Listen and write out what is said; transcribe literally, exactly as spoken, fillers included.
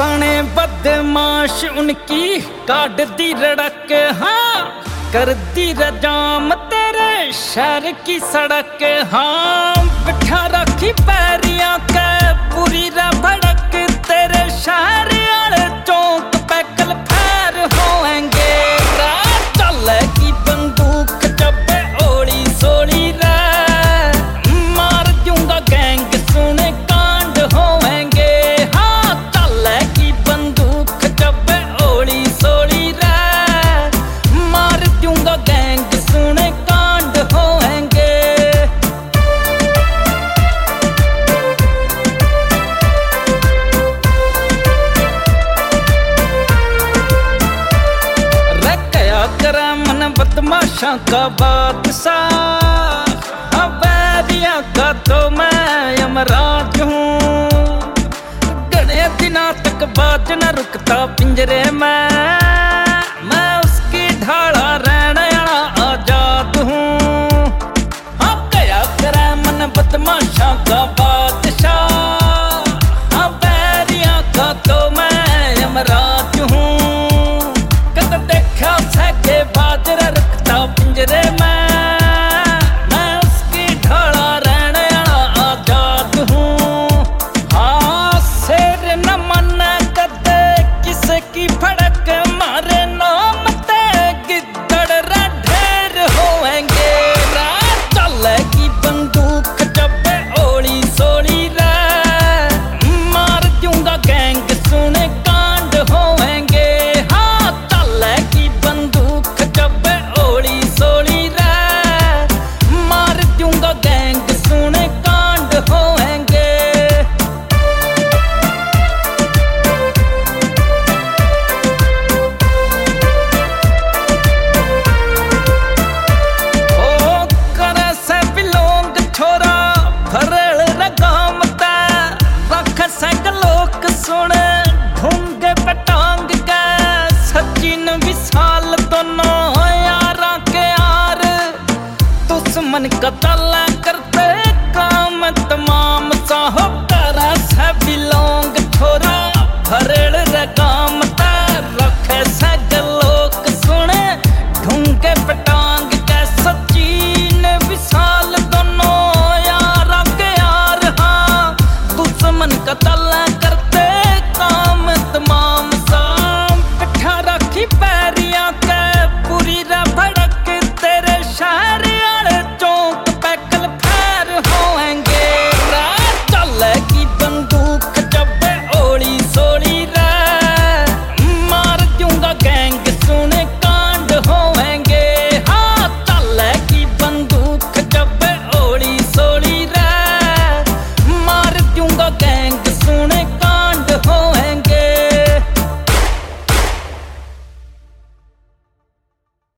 बने बदमाश उनकी काट दी रड़क, हाँ कर दी रजाम तेरे शहर की सड़क। हाँ बिठा रखी पैरिया के पूरी रा भड़क, तेरे शहर आले चौक पे कल फैर होएंगे। चल की बंदूक जब ओली सोली रे, मार दूंगा गैंग सुने कांड होएंगे। हाँ चल की बंदूक जब ओली सोली रे, मार दूंगा गैंग सुने कांड होएंगे। रखया करा मन बदमाशा का बादशाह, अवैधिया का तो मैं यमराज हूँ। घने दिना तक बाज न रुकता पिंजरे में, मैं उसकी ढाला रहने वाला आजाद हूँ। हाँ गया करे मन बदमाशा का